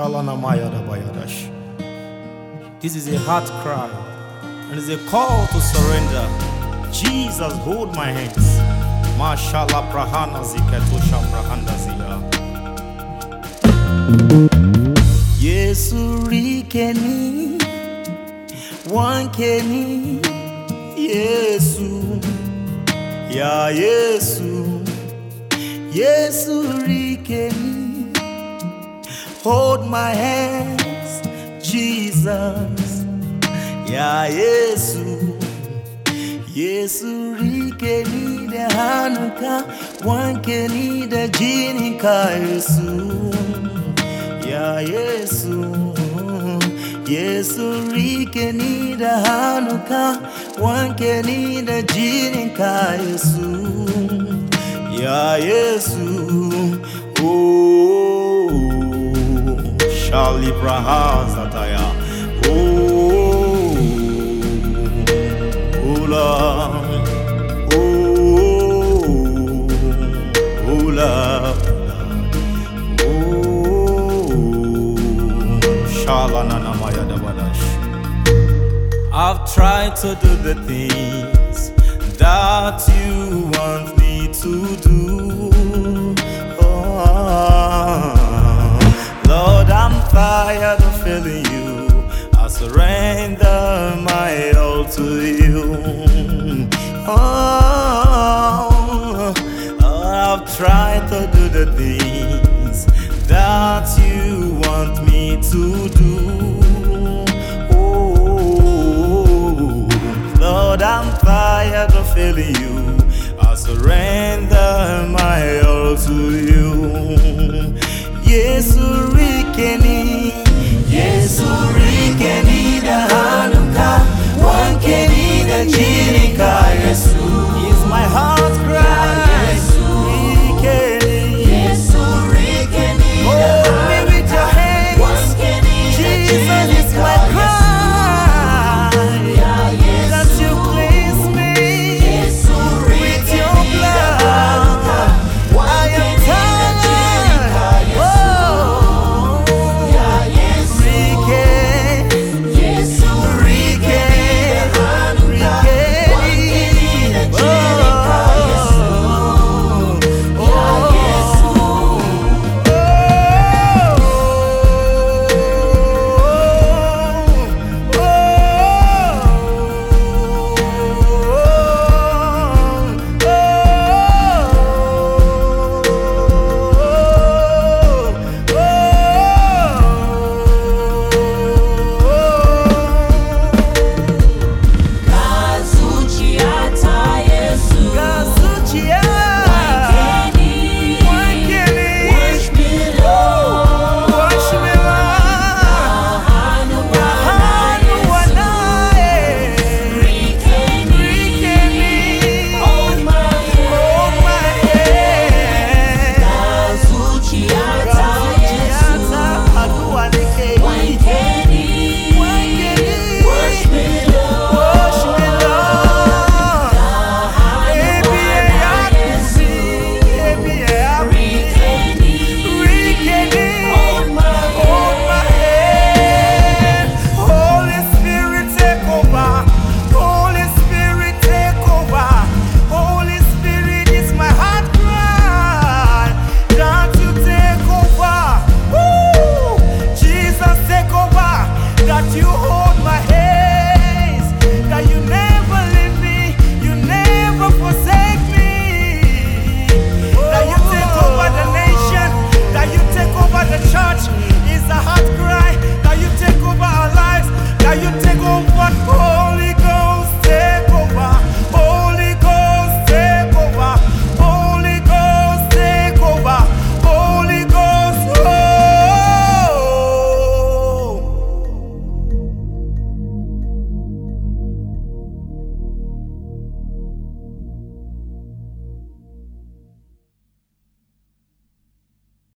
Shalana Mayada Bayadash. This is a heart cry and it's a call to surrender. Jesus, hold my hands. Mashallah Prahana Zikatosha Prahandazia. Yesu Rikeni, Wankeni, Yesu, Ya Yesu, Yesu Rikeni, hold my hands, Jesus, Ya Yesu, Yesu Rikeni de Hanuka, Wankeni de Jinika Yesu, Ya Yesu, Yesu Rikeni de Hanuka, Wankeni de Jinika Yesu, Ya Yesu, oh, Shali Prahazataya, oh, Ula, oh, Ula, oh, Shalanana Mayada Badash. I've tried to do the things that you want me to do. Oh, Lord, I'm tired of failing you. I surrender my all to you. Oh, I've tried to do the things that you want me to do. Oh, Lord, I'm tired of failing you. I surrender